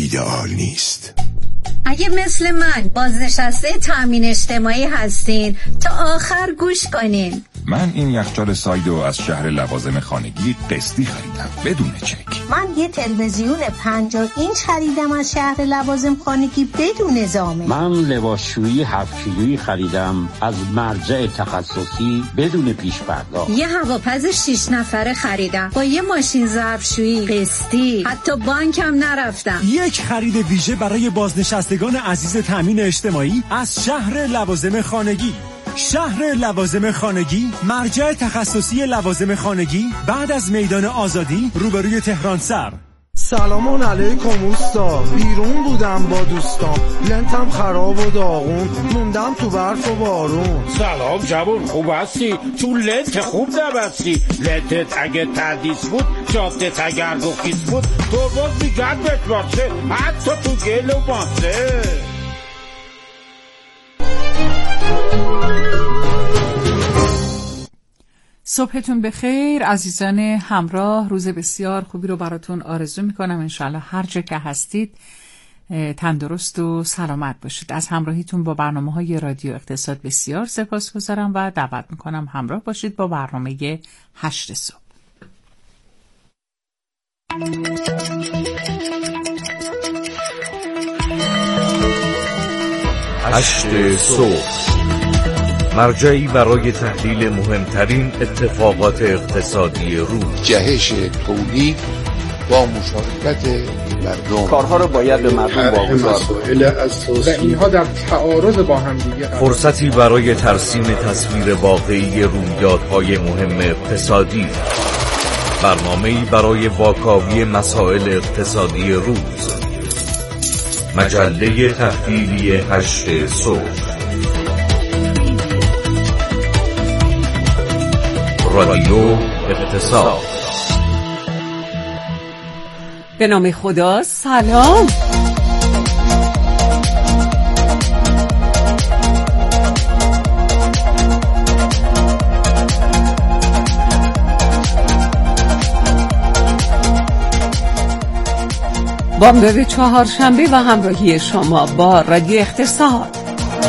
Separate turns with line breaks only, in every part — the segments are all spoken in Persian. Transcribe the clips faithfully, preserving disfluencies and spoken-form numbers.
ایدئال نیست.
اگه مثل من بازنشسته تامین اجتماعی هستین تا آخر گوش کنین.
من این یخچال سایدو از شهر لوازم خانگی قسطی خریدم بدون چک.
من یه تلویزیون پنجاه اینچ خریدم از شهر لوازم خانگی بدون نظامه.
من لباسشویی هفت کیلویی خریدم از مرجع تخصصی بدون پیش پرداخت.
یه هواپز شش نفره خریدم با یه ماشین ظرفشویی قسطی، حتی بانکم نرفتم.
یک خرید ویژه برای بازنشستگان عزیز تامین اجتماعی از شهر لوازم خانگی. شهر لوازم خانگی، مرجع تخصصی لوازم خانگی بعد از میدان آزادی روبروی تهران سر.
سلام علیکم اوستا، بیرون بودم با دوستام، لنتم خراب و داغون، موندم تو برف و بارون.
سلام جوون، خوب هستی؟ تو لنت خوب نبستی. لنتت اگه تردیس بود، جادت اگر گفیس بود، تو باز بیگرد بتواشه، حتی تو گل و باسه.
صبحتون بخیر عزیزان همراه، روز بسیار خوبی رو براتون آرزو میکنم. انشالله هر جا که هستید تندرست و سلامت باشید. از همراهیتون با برنامه های رادیو اقتصاد بسیار سپاسگزارم و دعوت میکنم همراه باشید با برنامه هشت صبح.
هشت صبح، مرجعی برای تحلیل مهمترین اتفاقات اقتصادی روز.
جهش تولید با مشارکت مردم،
کارها رو باید به مردم واگذار
و اینها در تعارض با هم دیگه.
فرصتی برای ترسیم تصویر واقعی رویدادهای مهم اقتصادی. برنامه‌ای برای واکاوی مسائل اقتصادی روز. مجله تحلیلی هشت صبح، رادیو اقتصاد.
به نام خدا، سلام. بامداد چهارشنبه و همراهی شما با رادیو اقتصاد.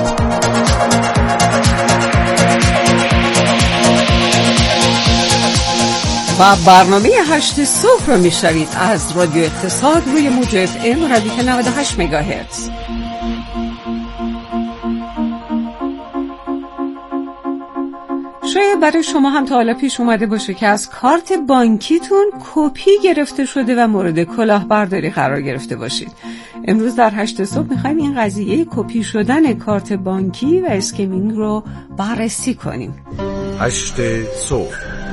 و برنامه هشت صبح رو میشنوید از رادیو اقتصاد روی موج اف ام رادیو نود و هشت مگاهرتز. شاید برای شما هم تا حالا پیش اومده باشه که از کارت بانکیتون کپی گرفته شده و مورد کلاهبرداری قرار گرفته باشید. امروز در هشت صبح میخوایم این قضیه کپی شدن کارت بانکی و اسکیمینگ رو بررسی کنیم.
هشت صبح،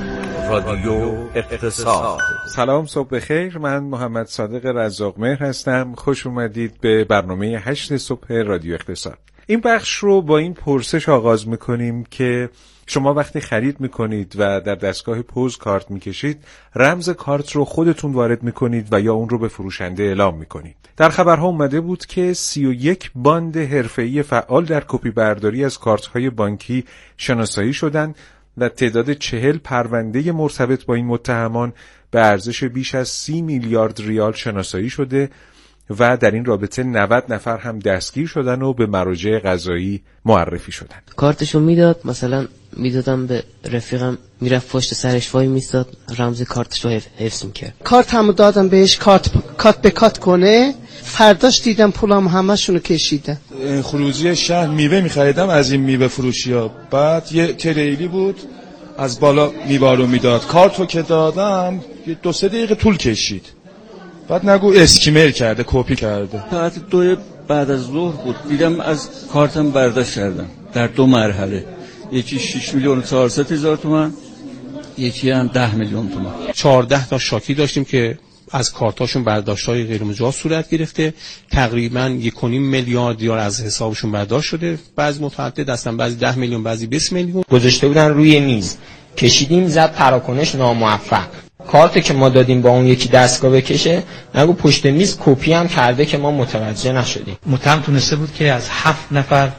رادیو اقتصاد.
سلام، صبح بخیر. من محمد صادق رزاق‌مهر هستم. خوش اومدید به برنامه هشت صبح رادیو اقتصاد. این بخش رو با این پرسش آغاز میکنیم که شما وقتی خرید میکنید و در دستگاه پوز کارت میکشید، رمز کارت رو خودتون وارد میکنید و یا اون رو به فروشنده اعلام میکنید. در خبرها اومده بود که سی و یک باند حرفه‌ای فعال در کپی برداری از کارت‌های بانکی شناسایی شدند و تعداد چهل پرونده مرتبط با این متهمان به ارزش بیش از سی میلیارد ریال شناسایی شده و در این رابطه نود نفر هم دستگیر شدن و به مراجع قضایی معرفی شدن.
کارتشو میداد، مثلا میدادم به رفیقم، میرفت پشت سرش وای میستاد، رمز کارتشو حفظ میکرد.
کارت همو دادم بهش کارت کارت به کارت کنه، فرداش دیدم پولام همشونو کشیدن.
خروجی شهر میوه میخریدم از این میوه فروشیا، بعد یه تریلی بود از بالا میوه رو میداد، کارتو که دادم یه دو سه دقیقه طول کشید، بعد نگو اسکیمر کرده، کپی کرده.
ساعت دو بعد از ظهر بود، دیدم از کارتم برداشت کردم در دو مرحله، یکی شش میلیون و چهارصد هزار تومان، یکی هم ده میلیون تومان.
چهارده تا شاکی داشتیم که از کارتاشون برداشت‌های غیر مجاز صورت گرفته، تقریباً یک و نیم میلیارد ریال از حسابشون برداشت شده، بعضی متعدد هستن، بعضی ده میلیون، بعضی بیست میلیون.
گذاشته بودن روی میز، کشیدیم، زد پراکنش ناموفق. کارت که ما دادیم با اون یکی دستگاه بکشه، نگو پشت میز کپی هم کرده که ما متوجه نشدیم.
متهم تونسته بود که از هفت نفر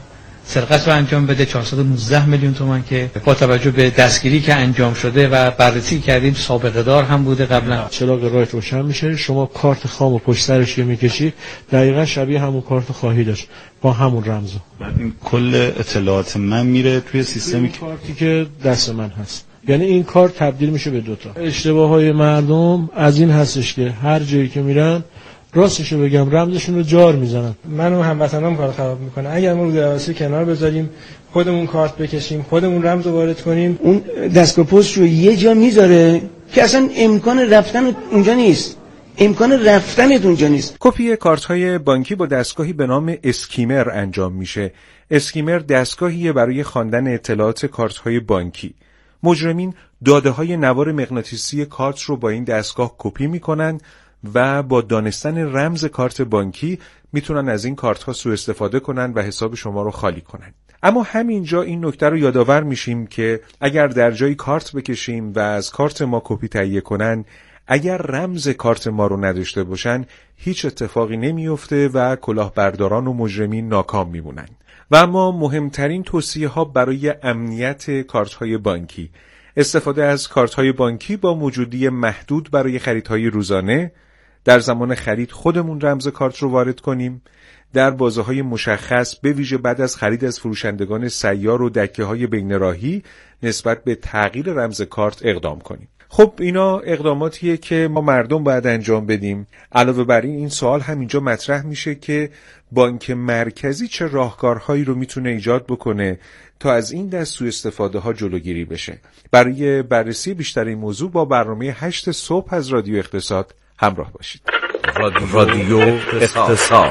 سرقت رو انجام بده، چهارصد و نوزده میلیون تومان که با توجه به دستگیری که انجام شده و بررسی کردیم سابقه دار هم بوده قبلا.
چراغ راهت روشن میشه، شما کارت خام و پشت سرش میکشی، دقیقاً شبیه همون کارت خواهی داشت با همون رمزو.
بعد این کل اطلاعات من میره توی سیستمی که
کارتی که دست من هست. یعنی این کار تبدیل میشه به دوتا. اشتباههای مردم از این هستش که هر جایی که میرن راستشو بگم رمزشون رو جار میزنن.
من و هموطنام کار خراب میکنه. اگر ما رو درواسی کنار بذاریم، خودمون کارت بکشیم، خودمون رمز رو وارد کنیم،
اون دستگاه پست رو یه جا میذاره که اصلا امکان رفتن اونجا نیست. امکان رفتنت اونجا نیست.
کپی کارت‌های بانکی با دستگاهی به نام اسکیمر انجام میشه. اسکیمر دستگاهیه برای خواندن اطلاعات کارت‌های بانکی. مجرمین داده‌های نوار مغناطیسی کارت رو با این دستگاه کپی میکنن و با دانستن رمز کارت بانکی میتونن از این کارت ها سوء استفاده کنن و حساب شما رو خالی کنن. اما همینجا این نکته رو یادآور میشیم که اگر در جایی کارت بکشیم و از کارت ما کپی تهیه کنن، اگر رمز کارت ما رو نداشته باشن هیچ اتفاقی نمیفته و کلاهبرداران و مجرمین ناکام میمونن. و اما مهمترین توصیه ها برای امنیت کارت های بانکی: استفاده از کارت های بانکی با موجودی محدود برای خریدهای روزانه، در زمان خرید خودمون رمز کارت رو وارد کنیم، در بازه‌های مشخص به ویژه بعد از خرید از فروشندگان سیار و دکه‌های بین‌راهی نسبت به تغییر رمز کارت اقدام کنیم. خب اینا اقداماتیه که ما مردم باید انجام بدیم. علاوه بر این این سوال هم اینجا مطرح میشه که بانک مرکزی چه راهکارهایی رو میتونه ایجاد بکنه تا از این دست سوء استفاده ها جلوگیری بشه. برای بررسی بیشتر این موضوع با برنامه هشت صبح از رادیو اقتصاد همراه باشید.
رادیو اقتصاد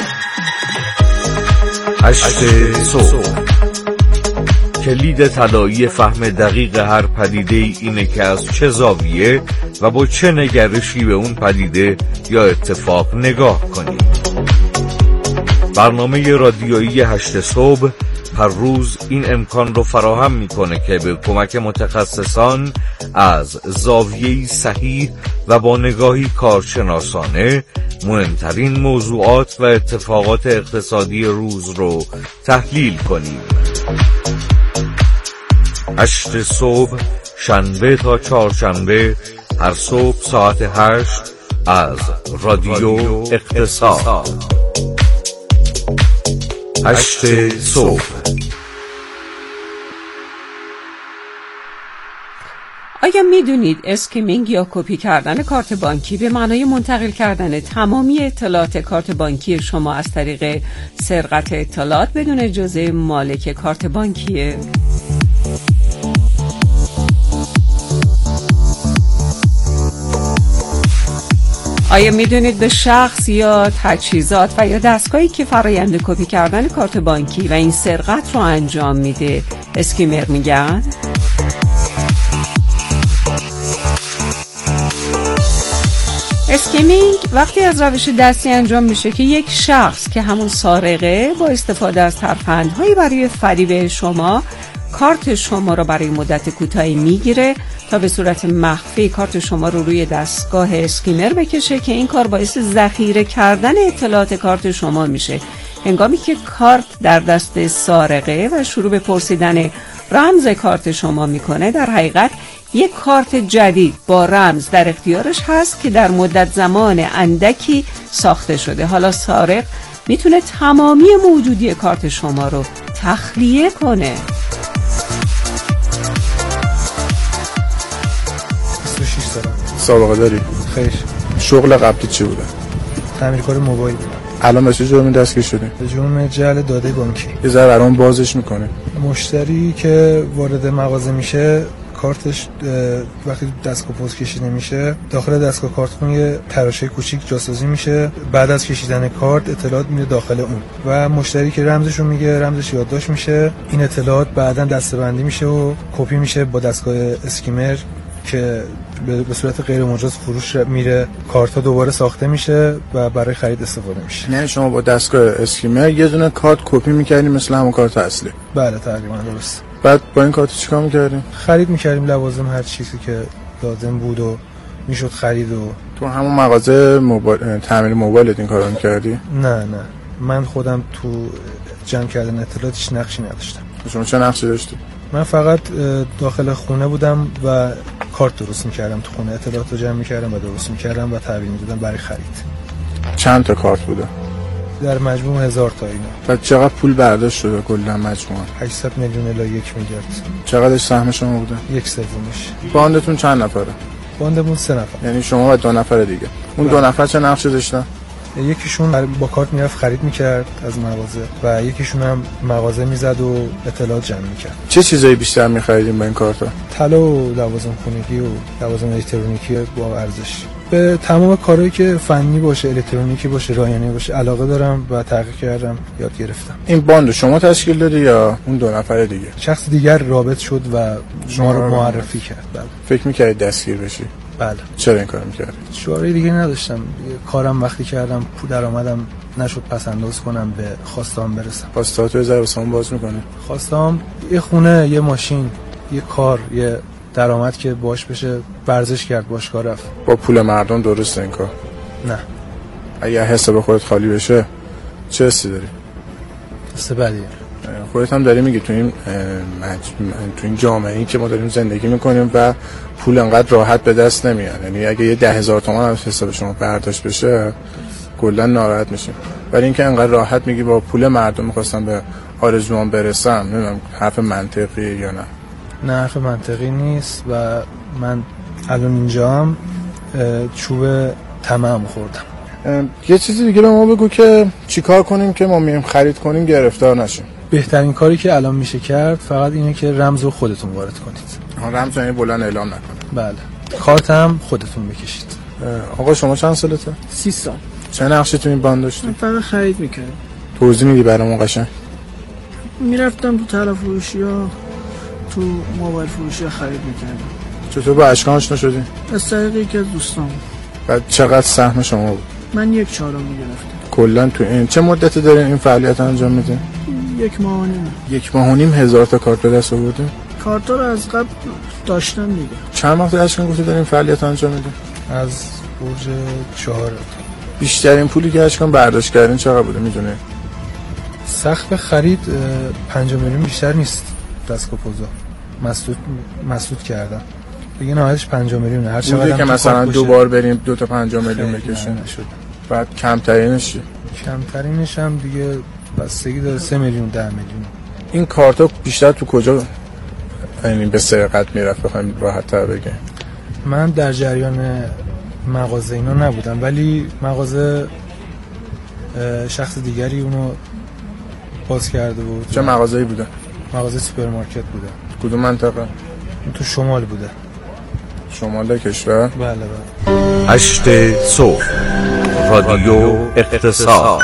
هشت صبح. کلید طلایی فهم دقیق هر پدیده اینه که از چه زاویه و با چه نگرشی به اون پدیده یا اتفاق نگاه کنیم. برنامه رادیویی هشت صبح هر روز این امکان رو فراهم میکنه که به کمک متخصصان از زاویه‌ای صحیح و با نگاهی کارشناسانه مهمترین موضوعات و اتفاقات اقتصادی روز رو تحلیل کنیم. هشت صبح، شنبه تا چهارشنبه، هر صبح ساعت هشت از رادیو اقتصاد. هشت صبح.
آیا میدونید اسکیمینگ یا کپی کردن کارت بانکی به معنای منتقل کردن تمامی اطلاعات کارت بانکی شما از طریق سرقت اطلاعات بدون اجازه مالک کارت بانکیه؟ آیا میدونید به شخص یا تجهیزات و یا دستگاهی که فرایند کپی کردن کارت بانکی و این سرقت رو انجام میده اسکیمر میگن؟ اسکیمینگ وقتی از روش دستی انجام میشه که یک شخص که همون سارقه با استفاده از ترفندهایی برای فریب شما کارت شما رو برای مدت کوتاهی میگیره تا به صورت مخفی کارت شما رو روی دستگاه اسکیمر بکشه که این کار باعث ذخیره کردن اطلاعات کارت شما میشه. هنگامی که کارت در دست سارقه و شروع به پرسیدن رمز کارت شما میکنه، در حقیقت یک کارت جدید با رمز در اختیارش هست که در مدت زمان اندکی ساخته شده. حالا سارق میتونه تمامی موجودی کارت شما رو تخلیه کنه.
بیست و شش سال.
سابقه داری؟
خیر.
شغل قبلی چی بوده؟
تعمیرکار موبایل.
الان به چه جرمی دستگیر شده؟
به جرم جعل داده بانکی.
یه ذره برام بازش میکنه.
مشتری که وارد مغازه میشه کارتش وقتی دستگاه پست کشیده میشه داخل دستگاه کارتخون یه تراشه کوچیک جاسازی میشه. بعد از کشیدن کارت اطلاعات میره داخل اون و مشتری که رمزش رو میگه رمزش یادداشت میشه. این اطلاعات بعداً دسته‌بندی میشه و کپی میشه با دستگاه اسکیمر که به صورت غیر مجاز فروش میره. کارت ها دوباره ساخته میشه و برای خرید استفاده میشه.
نه شما با دستگاه اسکیمر یه دونه کارت کپی میکردیم مثل همون کارت اصلی؟
بله تقریبا درست.
بعد با این کارت چیکار میکردیم؟
خرید میکردیم لوازم هر چیزی که لازم بود و میشد خرید. و
تو همون مغازه موبایل تعمیر موبایل این کارو میکردی؟
نه نه من خودم تو جمع کردن اطلاعات هیچ نقشی نداشتم.
شما چه نقشی داشتی؟
من فقط داخل خونه بودم و کارت درست می‌کردم تو خونه، اطلاعات رو جمع می‌کردم و درست می‌کردم و تحویل می‌دادم برای خرید.
چند تا کارت بوده؟
در مجموع هزار تا اینا.
و چقدر پول برداشت شده کلا مجموعاً؟
هشتصد میلیون الی یک میلیارد.
چقدرش سهم شما بوده؟
یک سومش.
باندتون چند نفره؟
باندمون سه نفر.
یعنی شما و دو نفر دیگه. اون دو نفر چه نقشی داشتن؟
یکیشون با کارت میرفت خرید میکرد از مغازه و یکیشون هم مغازه میزد و اطلاعات جمع میکرد.
چه چیزایی بیشتر میخریدیم با این کارتا؟
طلا و لوازم خونگی و لوازم الکترونیکی با ارزش. به تمام کارهایی که فنی باشه، الکترونیکی باشه، رایانه‌ای باشه علاقه دارم و تحقیق کردم، یاد گرفتم.
این باند شما تشکیل دادی یا اون دو نفر دیگه؟
شخص دیگر رابط شد و ما رو معرفی کرد. بله.
فکر می‌کردی دستگیر بشی؟
بله.
چرا این کارو می‌کردی؟
شعاری دیگه نداشتم. کارم وقتی کردم پول درآمدم نشد پس انداز کنم به خواستام برسم.
خواستات رو زربسام باز می‌کنی؟
خواستام یه خونه، یه ماشین، یه کار، یه درآمد که باش بشه ورزش کرد، باش کار رفت.
با پول مردم درسته این کار؟
نه.
اگه حساب خودت خالی بشه چه حسی داری؟
حس بدیه.
خودت هم داری میگی تو این مج... تو این جامعه‌ای که ما داریم زندگی میکنیم و پول انقدر راحت به دست نمیاد، یعنی اگه یه ده هزار تومان از حساب شما برداشت بشه کلا ناراحت میشیم، ولی اینکه انقدر راحت میگی با پول مردم میخواستم به آرزوام برسم، نمیدونم حرف منطقیه یا نه؟
نه حرف منطقی نیست و من الان اینجا هم چوب طمع خوردم.
یه چیزی دیگه به ما بگو که چیکار کنیم که ما میایم خرید کنیم گرفتار نشیم.
بهترین کاری که الان میشه کرد فقط اینه که رمز رو خودتون وارد کنید.
ها، رمز یعنی بلند اعلام نکنید.
بله. کارت هم خودتون بکشید.
آقا شما چند سالته؟
سی سال.
چه نقشی تو این باند داشتی؟
من فقط خرید میکردم.
توضیح میدی برامون قشنگ؟
میرفتم تو طرف فروشی‌ها، تو موبایل فروشی خرید میکردم.
چطور با اشکان آشنا شدی؟
از طریق یکی از دوستام.
و چقدر سهم شما بود؟
من یک چهارم میگرفتم.
کلا تو این چه مدتی دارین این فعالیت انجام میدین؟
یک ماه و نیم.
یک ماه و نیم هزار تا کارت به دست آوردین؟
کارتا رو از قبل داشتم دیگه.
چند وقت اشکان گفتی دارین فعالیت انجام میدین؟
از برج چهار.
بیشترین پولی که اشکان برداشت کردین چقدر بوده میدونی؟
سقف خرید پنج میلیون بیشتر نیست. دستگاه پوزا مسدود مسدود کردم. دیگه نهایتش پنج میلیون. هر چقدر
که مثلا دو بار بریم دو تا پنج میلیون بکشیم نشد. بعد کمترینش چی؟
کمترینش هم دیگه بستگی داره سه میلیون ده میلیون.
این کارتا بیشتر تو کجا یعنی به سرقت میرفت بخوایم راحت تر بگیم؟
من در جریان مغازه اینا نبودم ولی مغازه شخص دیگری اونو باز کرده بود.
چه مغازه‌ای بوده؟
مغازه سوپرمارکت بوده.
کدوم منطقه؟
تو شمال بوده.
شمال کشور؟
بله بله.
هشت صبح رادیو اقتصاد.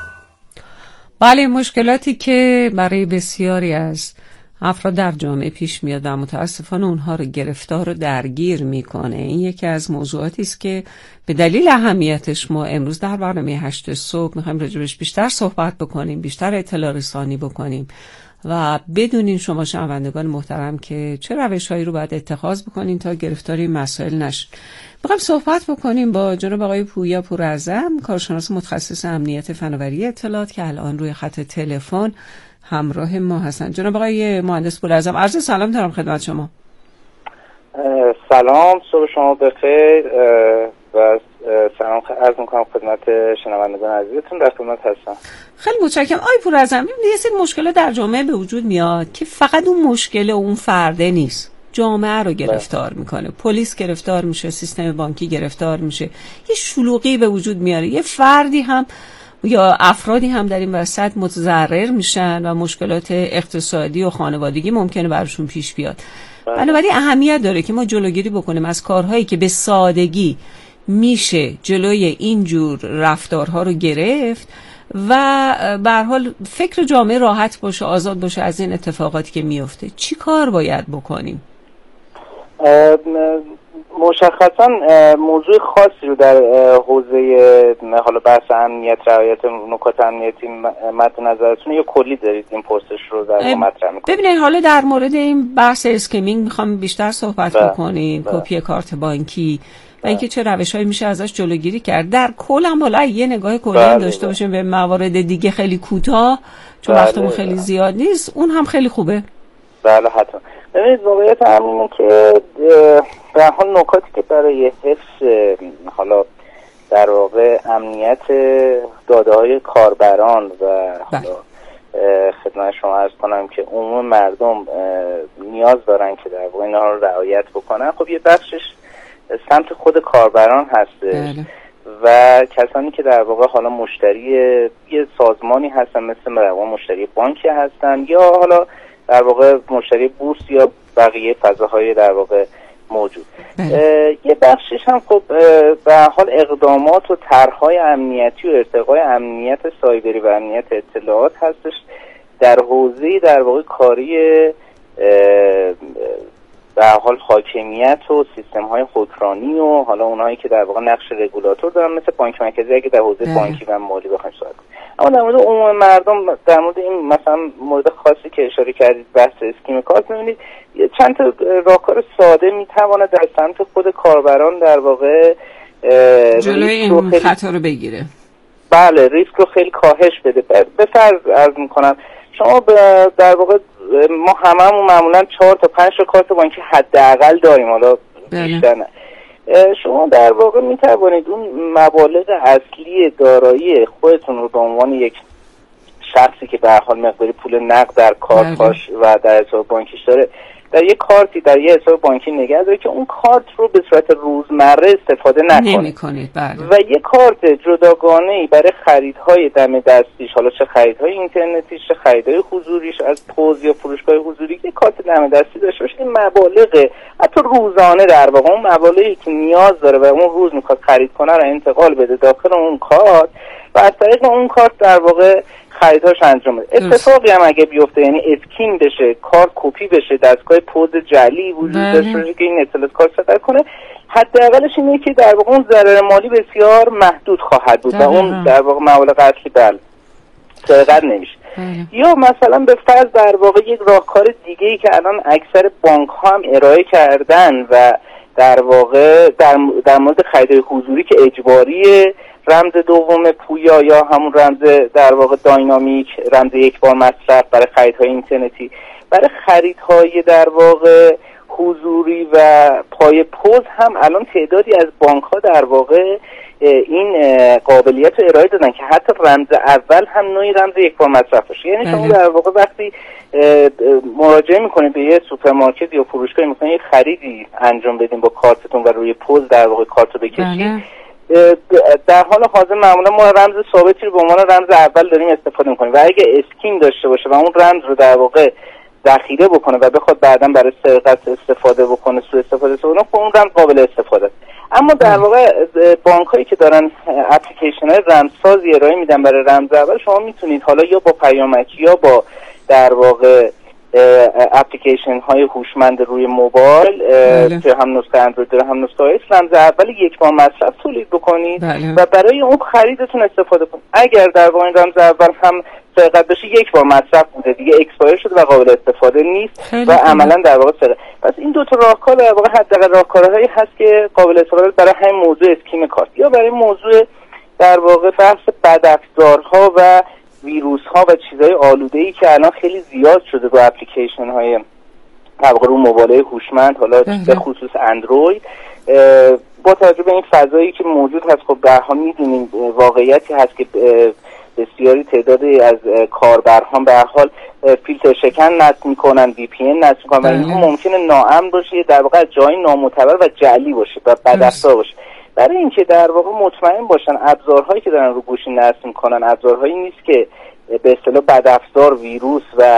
بله، مشکلاتی که برای بسیاری از افراد در جامعه پیش میاد و متاسفانه اونها رو گرفتار و درگیر میکنه، این یکی از موضوعاتی است که به دلیل اهمیتش ما امروز در برنامه هشت صبح میخوایم راجبش بیشتر صحبت بکنیم، بیشتر اطلاع رسانی بکنیم و بدونین شما شنوندگان محترم که چه روش‌هایی رو باید اتخاذ بکنین تا گرفتاری مسائل نشین. میخوایم صحبت بکنیم با جناب آقای پویا پوراعظم، کارشناس متخصص امنیت فناوری اطلاعات که الان روی خط تلفن همراه ما هستن. جناب آقای مهندس پوراعظم، عرض سلام دارم خدمت شما.
سلام، صبح شما بخیر و سلام عرض میکنم خدمت شنوندگان عزیزتون، در خدمت هستم.
خیلی متشکرم. آقای پوراعظم، ببینید یه سری مشکلات در جامعه به وجود میاد که فقط اون مشکل اون فرده نیست، جامعه رو گرفتار میکنه. پلیس گرفتار میشه، سیستم بانکی گرفتار میشه، یه شلوغی به وجود میاره، یه فردی هم یا افرادی هم در این وسط متضرر میشن و مشکلات اقتصادی و خانوادگی ممکنه براشون پیش بیاد. بنابراین اهمیت داره که ما جلوگیری بکنیم از کارهایی که به سادگی میشه جلوی اینجور رفتارها رو گرفت و به هر حال فکر جامعه راحت باشه، آزاد باشه از این اتفاقاتی که میفته. چی کار باید بکنیم؟
مشخصا موضوع خاصی رو در حوزه حالا بحث امنیت، رعایت نکات امنیتی مد نظرتون یا کلی دارید این پرسش رو در مطرح می‌کنید؟
ببینید حالا در مورد این بحث اسکیمینگ میخوام بیشتر صحبت بکنیم، کپی کارت بانکی،
و اینکه چه روش‌هایی میشه ازش جلوگیری کرد. در کل هم حالا یه نگاه کلی هم داشته باشیم به موارد دیگه خیلی کوتاه، چون وقتمون خیلی زیاد نیست، اون هم خیلی خوبه.
بله حتما. ببینید واقعیت همینه که به حال نکاتی که برای حفظ حالا در واقع امنیت داده‌های کاربران و حالا خدمت شما عرض کنم که عموم مردم نیاز دارن که در واقع اینها رو رعایت بکنن، خب یه بخشش سمت خود کاربران هستش بله. و کسانی که در واقع حالا مشتری یه سازمانی هستن، مثل مشتری بانکی هستن یا حالا در واقع مشتری بورس یا بقیه فضاهای در واقع موجود. یه بخشش هم خب به حال اقدامات و طرح‌های امنیتی و ارتقای امنیت سایبری و امنیت اطلاعات هستش در حوزه در واقع کاری به حال حاکمیت و سیستم‌های حکمرانی و حالا اونایی که در واقع نقش رگولاتور دارن، مثل بانک مرکزی اگه در حوزه ده. بانکی و مالی بخوایم صحبت کنیم. اما در مورد عموم مردم، در مورد این مثلا مورد خاصی که اشاره کردید بحث اسکیم کارت، می‌بینید چند تا راهکار ساده میتواند در سمت خود کاربران در واقع
جلوی این خیلی... خطا رو بگیره.
بله، ریسک رو خیلی کاهش بده. به فرض عرض میکنم شما در واقع ما هممون معمولا چهار تا پنج تا کارت بانکی حداقل داریم، حالا بیشتر نه. شما در واقع میتوانید اون مبالغ اصلی دارایی خودتون رو به عنوان یک شخصی که به هر حال مقداری پول نقد در کارتاش و در حساب بانکیش داره در یک کارتی در یک حساب بانکی نگه داره که اون کارت رو به صورت روزمره استفاده نکنه
نمی‌کنید. بله.
و یک کارت جداگانه‌ای برای خریدهای دم دستیش، حالا چه خریدهای اینترنتیش چه خریدهای حضوریش از پوز یا فروشگاه حضوری، یک کارت دم دستی داشته باشه. این مبالغ حتی روزانه در واقع اون مبالغی که نیاز داره و اون روز میخواد خرید کنه رو انتقال بده داخل اون کارت و از طریق اون کارت در واقع خریدهاش انجام بده. اتفاقی هم اگه بیفته، یعنی اسکیم بشه، کارت کپی بشه، دستگاه پوز جعلی وجود داشته باشه که این اطلاعات کارت صادر کنه، حداقلش اینه که در واقع اون ضرر مالی بسیار محدود خواهد بود و اون در واقع مبالغ اصلی بله سرقت نمیشه. یا مثلا به فرض در واقع یک راهکار دیگه‌ای که الان اکثر بانک ها هم ارائه کردن و در واقع در, در مورد خریدهای حضوری که اجباریه، رمز دوم پویا یا همون رمز در واقع داینامیک، رمز یک بار مصرف برای خریدهای اینترنتی، برای خریدهای در واقع حضوری و پای پوز هم الان تعدادی از بانک ها در واقع این قابلیت رو ارائه دادن که حتی رمز اول هم نوعی رمز یک بار مصرف باشه. یعنی شما در واقع وقتی مراجعه میکنید به یه سوپرمارکت یا فروشگاه، میخواین یه خریدی انجام بدین با کارتتون و روی پوز در واقع کارت رو بکشید، در حال حاضر معمولا ما رمز ثابتی رو به عنوان رمز اول داریم استفاده میکنیم و اگه اسکیم داشته باشه و اون رمز رو در واقع ذخیره بکنه و بخواد بعداً برای سرقت استفاده بکنه، سوء استفاده بکنه، خب اون رمز قابل استفاده است. اما در واقع بانک‌هایی که دارن اپلیکیشن‌های رمزسازی ارائه میدن برای رمز اول، شما میتونید حالا یا با پیامکی یا با در واقع اپلیکیشن های هوشمند روی موبایل که هم نسخه اندروید داره هم نسخه آی اس، رمز اول یک بار مصرف تولید بکنید بله. و برای اون خریدتون استفاده کنید. اگر در واقع این رمز اول هم سرقت بشه، یک بار مصرف بوده دیگه، اکسپایر شده و قابل استفاده نیست و عملا در واقع سرقت. پس این دو تا راهکار در واقع حداقل راهکارهایی هست که قابل استفاده برای همین موضوع اسکیم کارت یا برای موضوع در واقع بحث بدافزارها و ویروس ها و چیزهای آلوده‌ای که الان خیلی زیاد شده با اپلیکیشن های طبق رو موبایل هوشمند، حالا به خصوص اندروید. با توجه به این فضایی که موجود هست، خب به هر حال می‌دونیم واقعیتی هست که بسیاری تعدادی از کاربرها به هر حال فیلتر شکن نصب میکنن، وی پی ان نصب میکنن و اینها ممکنه ناامن باشه، در واقع از جای نامعتبر و جعلی باشه و بدافزار باشه. برای اینکه در واقع مطمئن باشن ابزارهایی که دارن رو گوشی نصب میکنن ابزارهایی نیست که به اصطلاح بدافزار، ویروس و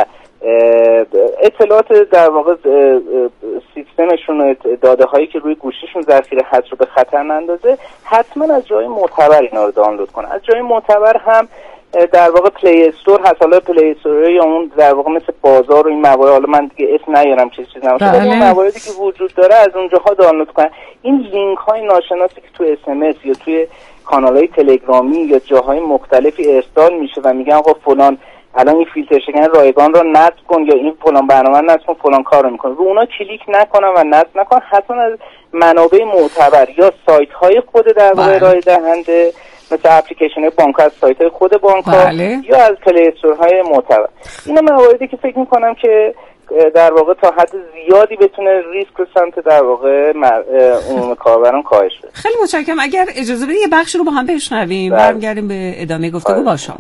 اطلاعات در واقع سیستمشون و داده هایی که روی گوشیشون ذخیره هست رو به خطر نندازه، حتما از جای معتبر اینا رو دانلود کنن. از جای معتبر هم در واقع پلی استور هست، حالا پلی استور یا اون در واقع مثل بازار و این موارد، حالا من دیگه اسم نیارم چه چیزی نمیشه، اون مواردی که وجود داره از اونجاها دانلود کنن. این لینک های ناشناسی که تو اس ام اس یا توی کانال های تلگرامی یا جاهای مختلفی ارسال میشه و میگن آقا فلان الان این فیلتر شکن رایگان رو نصب کن یا این فلان برنامه نصب کن فلان کار رو میکنه، رو اونا کلیک نکنن و نصب نکن، حتما از منابع معتبر یا سایت های خود در واقع ارائه دهنده مثل اپلیکیشن های بانک از سایت های خود بانک ها
بله.
یا از پلی استور های معتبر. اینا مواردی که فکر میکنم که در واقع تا حد زیادی بتونه ریسک رو سمت در واقع عموم کاربران کاهش بده.
خیلی متشکرم. اگر اجازه بدید یه بخش رو با هم بشنویم، برمیگردیم به ادامه گفتگو با شما.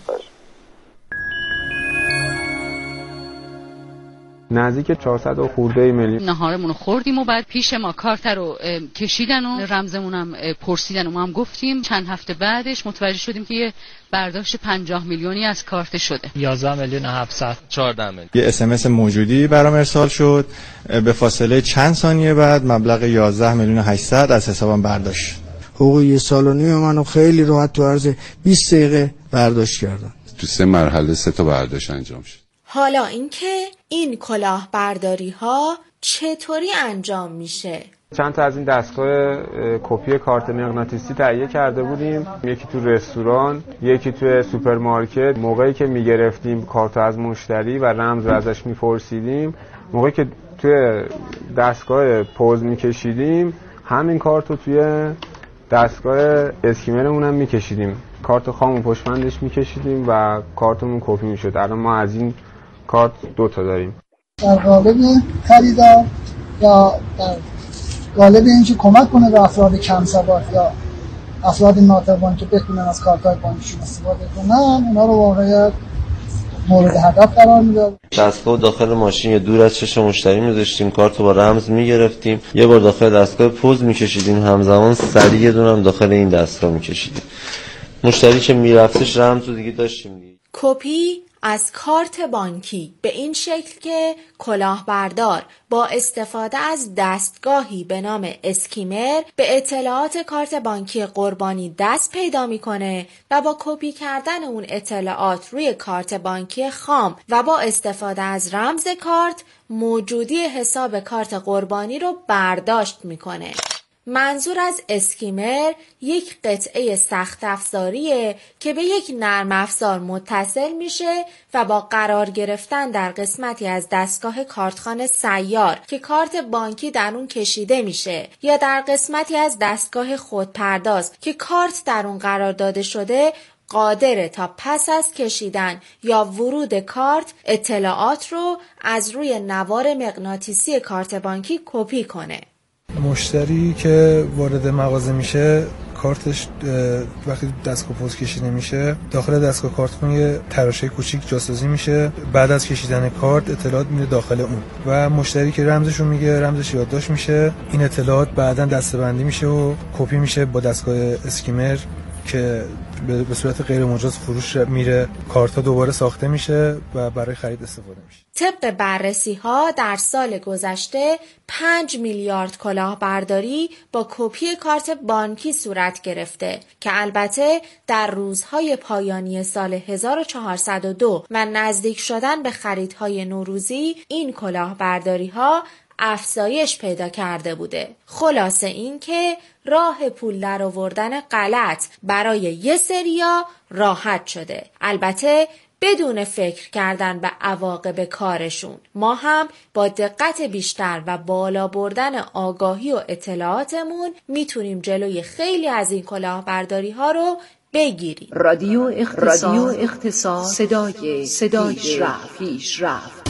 نزدیک چهارصد و خورده میلیون
نهارمون رو خوردیم و بعد پیش ما کارت رو کشیدن و رمزمون هم پرسیدن و ما هم گفتیم. چند هفته بعدش متوجه شدیم که یه برداشت پنجاه میلیونی از کارت شده.
یازده میلیون و هفتصد. چهارده میلیون.
یه اس ام اس موجودی برام ارسال شد، به فاصله چند ثانیه بعد مبلغ یازده میلیون و هشتصد از حسابم برداشت.
حقوق یه سال و نیم منو خیلی راحت تو عرض بیست دقیقه برداشت کردن.
تو سه مرحله سه تا برداشت انجام شد.
حالا اینکه این کلاهبرداری ها چطوری انجام میشه؟
چند تا از این دستگاه کپی کارت مغناطیسی تهیه کرده بودیم، یکی تو رستوران، یکی تو سوپرمارکت. موقعی که میگرفتیم کارت از مشتری و رمز رو ازش میپرسیدیم، موقعی که توی دستگاه پوز میکشیدیم، همین کارت رو توی دستگاه اسکیمرمون هم میکشیدیم، کارت خامو پشتبندش میکشیدیم و کارتمون کپی میشد. الان ما از این کارت دو تا داریم.
در قالب خریدار یا در قالب اینکه کمک کنه به افراد کم سواد یا افراد ناتوان که بتونن از کارت‌های بانکیشون استفاده کنن، اونا رو واقعا مورد هدف قرار میداد.
دستگاه داخل ماشین یا دور از چشم مشتری می‌ذاشتیم، کارت رو با رمز می‌گرفتیم، یه بار داخل دستگاه پوز می‌کشیدیم، همزمان سریع یه دونم داخل این دستگاه می‌کشیدیم. مشتری که میرفتش رمز رو دیگه داشتیم دیگه.
کپی از کارت بانکی به این شکل که کلاهبردار با استفاده از دستگاهی به نام اسکیمر به اطلاعات کارت بانکی قربانی دست پیدا میکنه و با کپی کردن اون اطلاعات روی کارت بانکی خام و با استفاده از رمز کارت موجودی حساب کارت قربانی رو برداشت میکنه. منظور از اسکیمر یک قطعه سخت افزاریه که به یک نرم افزار متصل میشه و با قرار گرفتن در قسمتی از دستگاه کارتخوان سیار که کارت بانکی در اون کشیده میشه یا در قسمتی از دستگاه خودپرداز که کارت در اون قرار داده شده، قادره تا پس از کشیدن یا ورود کارت اطلاعات رو از روی نوار مغناطیسی کارت بانکی کپی کنه.
مشتری که وارد مغازه میشه، کارتش وقتی دستگاه پوز کشیده میشه، داخل دستگاه کارتخوان یه تراشه کوچیک جاسازی میشه. بعد از کشیدن کارت اطلاعات میره داخل اون و مشتری که رمزشو میگه، رمزش یادداشت میشه. این اطلاعات بعداً دسته‌بندی میشه و کپی میشه با دستگاه اسکیمر که به صورت غیر مجاز فروش میره. کارت ها دوباره ساخته میشه و برای خرید استفاده میشه.
طبق بررسی ها در سال گذشته پنج میلیارد کلاهبرداری با کپی کارت بانکی صورت گرفته که البته در روزهای پایانی سال هزار و چهارصد و دو و نزدیک شدن به خریدهای نوروزی این کلاهبرداری ها افزایش پیدا کرده بوده. خلاصه این که راه پول در آوردن غلط برای یه سریا راحت شده، البته بدون فکر کردن به عواقب کارشون. ما هم با دقت بیشتر و بالا بردن آگاهی و اطلاعاتمون میتونیم جلوی خیلی از این کلاهبرداری ها رو بگیریم.
رادیو اختصاص, رادیو اختصاص صدای صدای پیشرفت پیشرفت.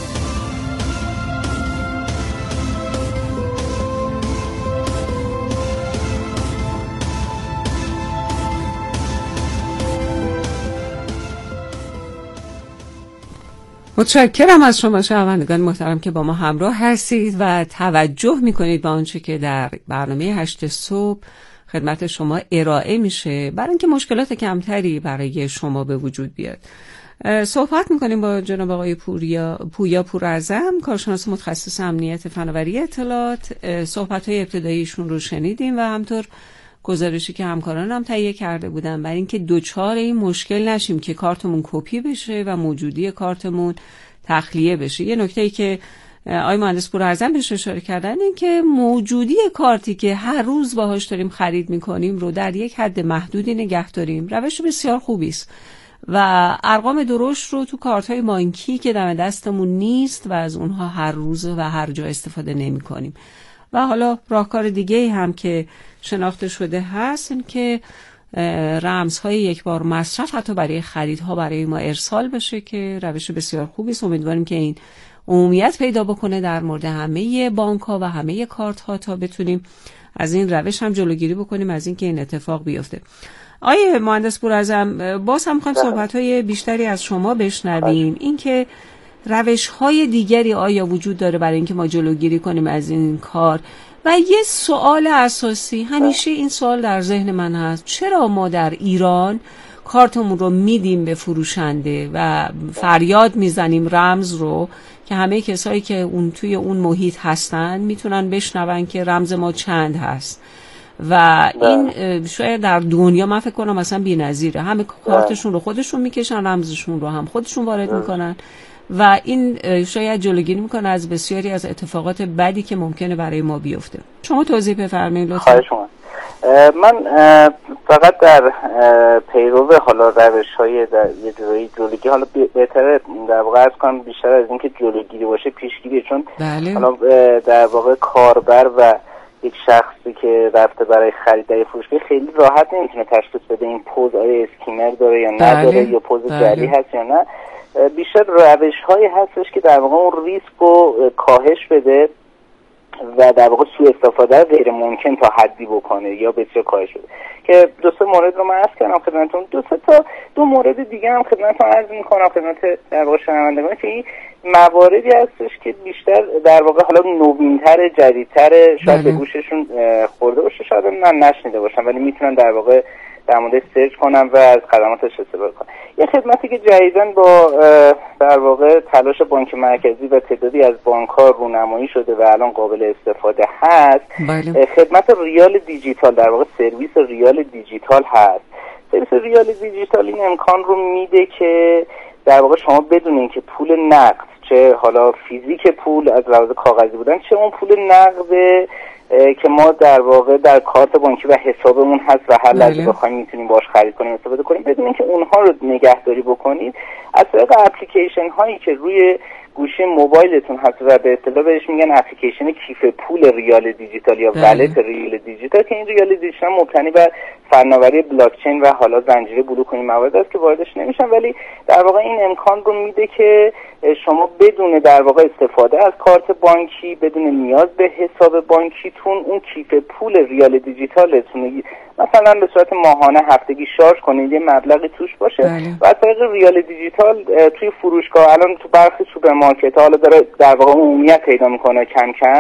متشکرم از شما شنوندگان محترم که با ما همراه هستید و توجه میکنید به آنچه که در برنامه هشت صبح خدمت شما ارائه میشه برای اینکه مشکلات کمتری برای شما به وجود بیاد. صحبت میکنیم با جناب آقای پوریا پویا پوراعظم، کارشناس متخصص امنیت فناوری اطلاعات. صحبت‌های ابتداییشون رو شنیدیم و همطور گزارشی که همکاران هم تهیه کرده بودن برای اینکه دوچار این مشکل نشیم که کارتمون کپی بشه و موجودی کارتمون تخلیه بشه. یه نکته‌ای که آقای مهندس پوراعظم بهش اشاره کردن این که موجودی کارتی که هر روز باهاش داریم خرید میکنیم رو در یک حد محدودی نگه داریم روش بسیار خوبی است و ارقام درشت رو تو کارت‌های بانکی که دم دستمون نیست و از اونها هر روز و هر جا استفاده نمی‌کنیم. و حالا راهکار دیگه هم که شناخته شده هست این که رمزهای یک بار مصرف حتی برای خریدها برای ما ارسال بشه که روش بسیار خوبی است. امیدواریم که این عمومیت پیدا بکنه در مورد همه بانک‌ها و همه کارت‌ها تا بتونیم از این روش هم جلوگیری بکنیم از اینکه این اتفاق بیفته. آیه مهندس بوراعظم، باز هم می‌خوایم صحبت‌های بیشتری از شما بشنویم. اینکه روش‌های دیگری آیا وجود داره برای اینکه ما جلوگیری کنیم از این کار؟ و یه سوال اساسی، همیشه این سوال در ذهن من هست، چرا ما در ایران کارتمون رو میدیم به فروشنده و فریاد میزنیم رمز رو که همه کسایی که اون توی اون محیط هستن میتونن بشنون که رمز ما چند هست و این شاید در دنیا من فکر کنم مثلا بی‌نظیره. همه کارتشون رو خودشون میکشن، رمزشون رو هم خودشون وارد میکنن و این شاید جلوگیری میکنه از بسیاری از اتفاقات بدی که ممکنه برای ما بیفته. شما توضیح بفرمایید لطفا.
خواهش شما. من فقط در پیرو حالا روش‌های در یه جوری جلوگیری، حالا بهتره در واقع عرض کنم بیشتر از اینکه جلوگیری باشه پیشگیری، چون
بله.
حالا در واقع کاربر و یک شخصی که رفته برای خرید در فروشگاه خیلی راحت نمیتونه تشخیص بده این پوز آیا اسکیمر داره یا نداره، بله. یا پوز
بله.
جعلی هست یا نه. بیشتر روش‌هایی هستش که در واقع اون ریسک رو کاهش بده و در واقع سوء استفاده غیر ممکن تا حدی بکنه یا بسیار کاهش بده. که دو سه مورد رو من عرض کردم خدمتتون، دو سه تا دو مورد دیگه هم خدمتتون عرض می‌کنم خدمت در واقع شنوندگان که این مواردی هستش که بیشتر در واقع حالا نوین‌تر، جدیدتر، شاید به گوششون خورده باشه، شاید من نشنیده باشم، ولی میتونن در واقع در مورد سرچ کنم و از خدماتش استفاده کنم. یه خدمتی که جدیداً با در واقع تلاش بانک مرکزی و تعدادی از بانک‌ها رونمایی شده و الان قابل استفاده هست، بله. خدمت ریال دیجیتال، در واقع سرویس ریال دیجیتال هست. سرویس ریال دیجیتال این امکان رو میده که در واقع شما بدون اینکه پول نقد، چه حالا فیزیک پول از لحاظ کاغذی بودن، چه اون پول نقد که ما در واقع در کارت بانکی و حسابمون هست و هر لحظه بخوایم میتونیم باش خرید کنیم استفاده کنیم، بدون اینکه اونها رو نگهداری بکنید، از طریق اپلیکیشن هایی که روی گوشی موبایلتون هست و به اصطلاح بهش میگن اپلیکیشن کیف پول ریال دیجیتال یا ولت ریال دیجیتال، که این ریال دیجیتال مبتنی بر فناوری بلاکچین و حالا زنجیره بلوک این موارد است که واردش نمیشن، ولی در واقع این امکان رو میده که شما بدون در واقع استفاده از کارت بانکی، بدون نیاز به حساب بانکیتون، اون کیف پول ریال دیجیتالتون مثلا به صورت ماهانه، هفتگی شارژ کنید، یه مبلغی توش باشه بله. و از طریق ریال دیجیتال توی فروشگاه الان تو برخی سوپرمارکت حالا داره در واقع عمومیت پیدا میکنه کم کم،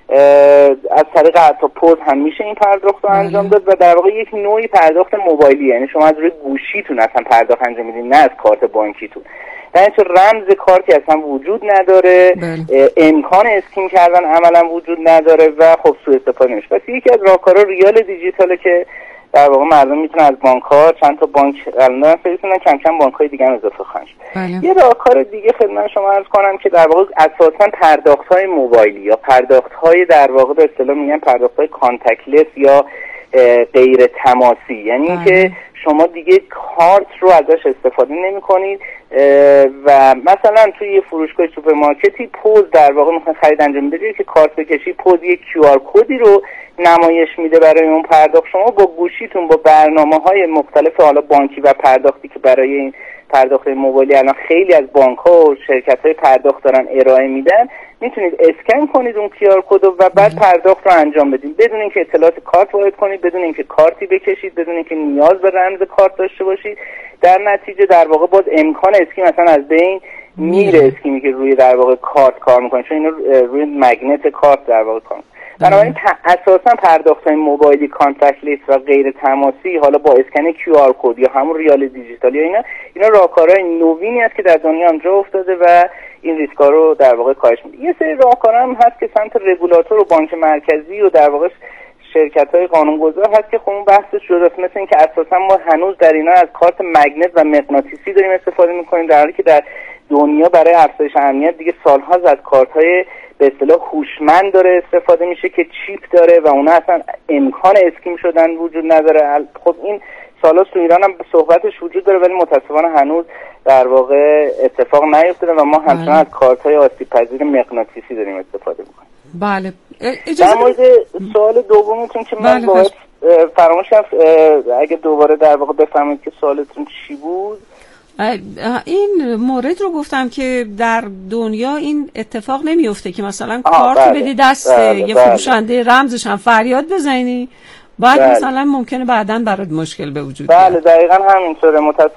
از طریق حتی پوز هم میشه این پرداخت رو انجام داد و در واقع یک نوعی پرداخت موبایلی، یعنی شما از روی گوشیتون اصلا پرداخت انجام میدین، نه از کارت بانکیتون. در این رمز کارتی اصلا وجود نداره، بله. امکان اسکیم کردن عملا وجود نداره و خب سوء استفاده نمیشه. پس یکی از راهکارها ریال دیجیتاله که در واقع مردم میتونن از بانک‌ها، چند تا بانک الان سرویسن، کم کم بانک‌های دیگه هم اضافه خواهند شد. بله. یه راهکار دیگه خدمت شما عرض کنم که در واقع اساساً پرداخت‌های موبایلی یا پرداخت‌های در واقع به اصطلاح میگن پرداخت‌های کانتکتلس یا غیر تماسی، یعنی بله. اینکه شما دیگه کارت رو ازش استفاده نمی کنید و مثلا توی یه فروشگاه سوپرمارکتی پوز در واقع میخوان خرید انجام بدید که کارت بکشی، پوز یک کیو آر کدی رو نمایش میده برای اون پرداخت. شما با گوشیتون با برنامه‌های مختلف حالا بانکی و پرداختی که برای این پرداخت موبایلی الان خیلی از بانک‌ها و شرکت‌های پرداخت دارن ارائه میدن، میتونید اسکن کنید اون کیو آر کد و بعد پرداخت رو انجام بدید بدون اینکه اطلاعات کارت وارد کنید، بدون اینکه کارتی بکشید، بدون اینکه نیاز به رمز کارت داشته باشید. در نتیجه در واقع باز امکان اسکیم مثلا از بین میره، اسکیمی که روی در واقع کارت کار میکنه، چون اینا روی مگنت کارت در واقع کار. بنابراین اساسا پرداخت‌های موبایلی کانتکتلس و غیر تماسی حالا با اسکن کیو آر کد یا همون ریال دیجیتال یا اینا اینا راهکارهای نوینی است که در دنیا هم جا افتاده و این ریسک‌ها رو در واقع کاهش میده. یه سری راهکارها هم هست که سمت رگولاتور و بانک مرکزی و در واقع شرکت‌های قانونگذار هست که خب اون بحثش جداست، مثل اینکه اساسا ما هنوز در اینا از کارت مگنت و مغناطیسی داریم استفاده می‌کنیم، در حالی که در دنیا برای افزایش امنیت دیگه سال‌ها از کارت‌های به اصطلاح هوشمند داره استفاده میشه که چیپ داره و اونا اصلا امکان اسکیم شدن وجود نداره. خب این سالا تو ایران هم صحبتش وجود داره ولی متاسفانه هنوز در واقع اتفاق نیفتاده و ما همچنان از کارت‌های آسیب‌پذیر مغناطیسی داریم استفاده می‌کنیم.
بله. اجازه
در مورد سوال دومتون که من
بله
باید فراموش کردم، اگه دوباره در واقع بفهمید که سوالتون چی بود.
این مورد رو گفتم که در دنیا این اتفاق نمیفته که مثلا
آه
کارت
بله.
بدی دست
بله.
یه
بله.
فروشنده رمزش هم فریاد بزنی بعد
بله.
مثلا ممکنه بعداً برات مشکل به وجود
بله دقیقاً همینطوره. متاسفانه